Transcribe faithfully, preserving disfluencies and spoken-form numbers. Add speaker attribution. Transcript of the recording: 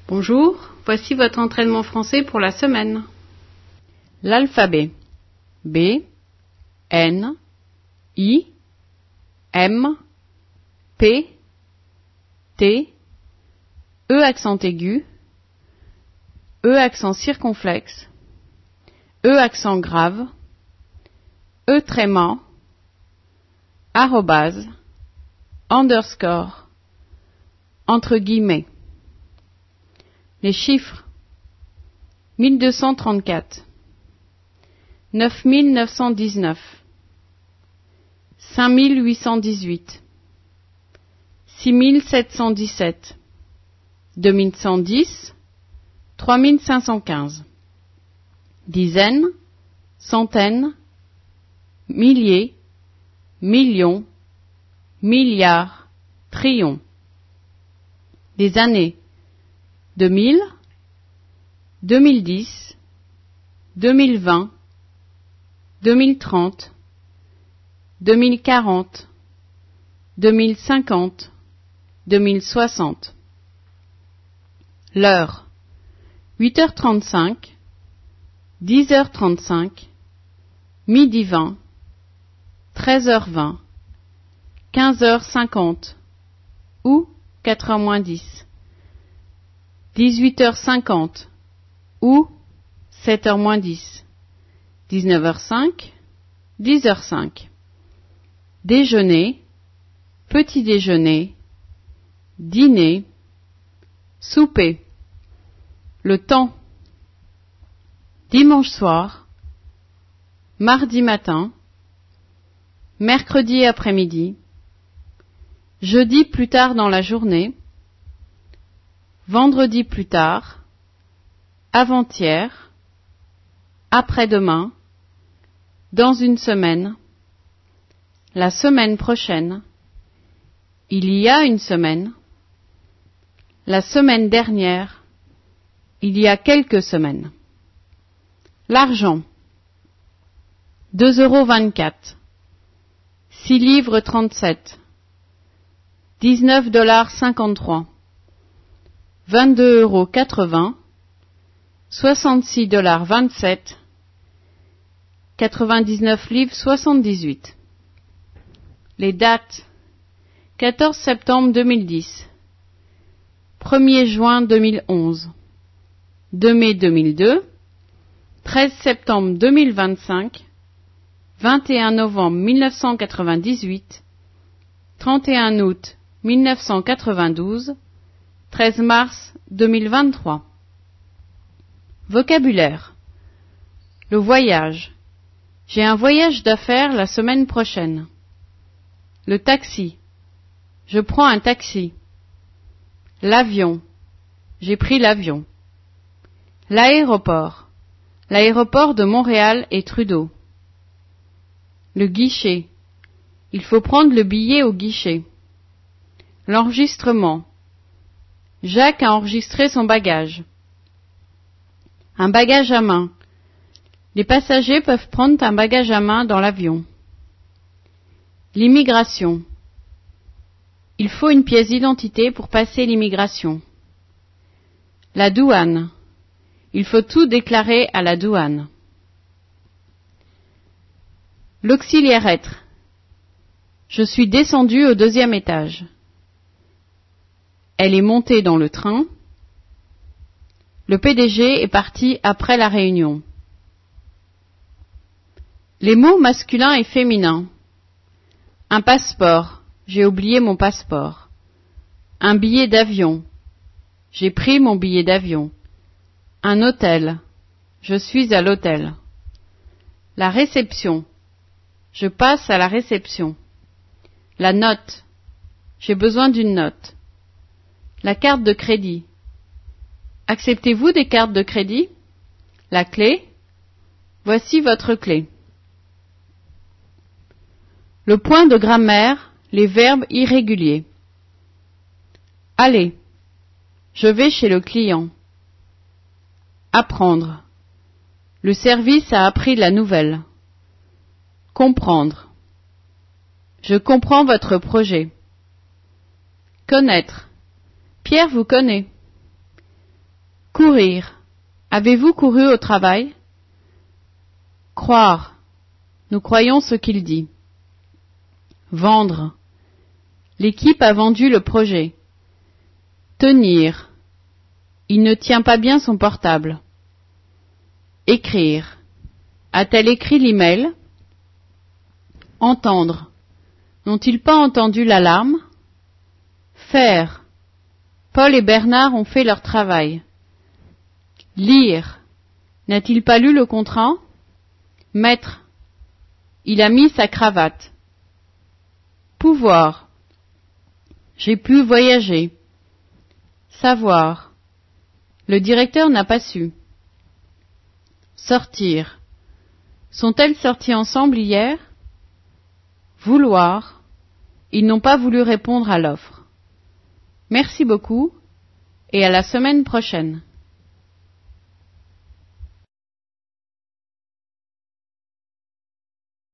Speaker 1: Bonjour, voici votre entraînement français pour la semaine.
Speaker 2: L'alphabet. B, N, I, M, P, T, E accent aigu, E accent circonflexe, E accent grave, E tréma, arrobase, underscore, entre guillemets. Les chiffres: mille deux cent trente-quatre, neuf mille neuf cent dix-neuf, cinq mille huit cent dix-huit, six mille sept cent dix-sept, deux mille cent dix, trois mille cinq cent quinze. Dizaines, centaines, milliers, millions, milliards, trillions. Des années: deux mille, deux mille dix, deux mille vingt, deux mille trente, deux mille quarante, deux mille cinquante, deux mille soixante. L'heure: huit heures trente-cinq, dix heures trente-cinq, midi vingt, treize heures vingt, quinze heures cinquante ou quatre heures moins dix, dix-huit heures cinquante ou sept heures moins dix, dix-neuf heures cinq, dix heures cinq. Déjeuner, petit déjeuner, dîner, souper. Le temps: dimanche soir, mardi matin, mercredi après-midi, jeudi plus tard dans la journée, vendredi plus tard, avant-hier, après-demain, dans une semaine, la semaine prochaine, il y a une semaine, la semaine dernière, il y a quelques semaines. L'argent: deux euros vingt-quatre, six livres trente-sept, dix-neuf dollars cinquante-trois, vingt-deux euros quatre-vingts, soixante-six dollars vingt-sept, quatre-vingt-dix-neuf livres soixante-dix-huit. Les dates: quatorze septembre deux mille dix, premier juin deux mille onze, deux mai deux mille deux, treize septembre deux mille vingt-cinq, vingt et un novembre mille neuf cent quatre-vingt-dix-huit, trente et un août mille neuf cent quatre-vingt-douze, treize mars deux mille vingt-trois. Vocabulaire: le voyage: j'ai un voyage d'affaires la semaine prochaine. Le taxi: je prends un taxi. L'avion: j'ai pris l'avion. L'aéroport: l'aéroport de Montréal et Trudeau. Le guichet: il faut prendre le billet au guichet. L'enregistrement: Jacques a enregistré son bagage. Un bagage à main: les passagers peuvent prendre un bagage à main dans l'avion. L'immigration: il faut une pièce d'identité pour passer l'immigration. La douane: il faut tout déclarer à la douane. L'auxiliaire être: je suis descendu au deuxième étage. Elle est montée dans le train. Le P D G est parti après la réunion. Les mots masculins et féminins: un passeport: j'ai oublié mon passeport. Un billet d'avion: j'ai pris mon billet d'avion. Un hôtel: je suis à l'hôtel. La réception: je passe à la réception. La note: j'ai besoin d'une note. La carte de crédit: acceptez-vous des cartes de crédit? La clé: voici votre clé. Le point de grammaire: les verbes irréguliers. Aller: je vais chez le client. Apprendre: le service a appris la nouvelle. Comprendre: je comprends votre projet. Connaître: Pierre vous connaît. Courir. Avez-vous couru au travail? Croire. Nous croyons ce qu'il dit. Vendre. L'équipe a vendu le projet. Tenir. Il ne tient pas bien son portable. Écrire. A-t-elle écrit l'email? Entendre. N'ont-ils pas entendu l'alarme? Faire. Paul et Bernard ont fait leur travail. Lire. N'a-t-il pas lu le contrat? Mettre. Il a mis sa cravate. Pouvoir. J'ai pu voyager. Savoir. Le directeur n'a pas su. Sortir. Sont-elles sorties ensemble hier? Vouloir. Ils n'ont pas voulu répondre à l'offre. Merci beaucoup et à la semaine prochaine.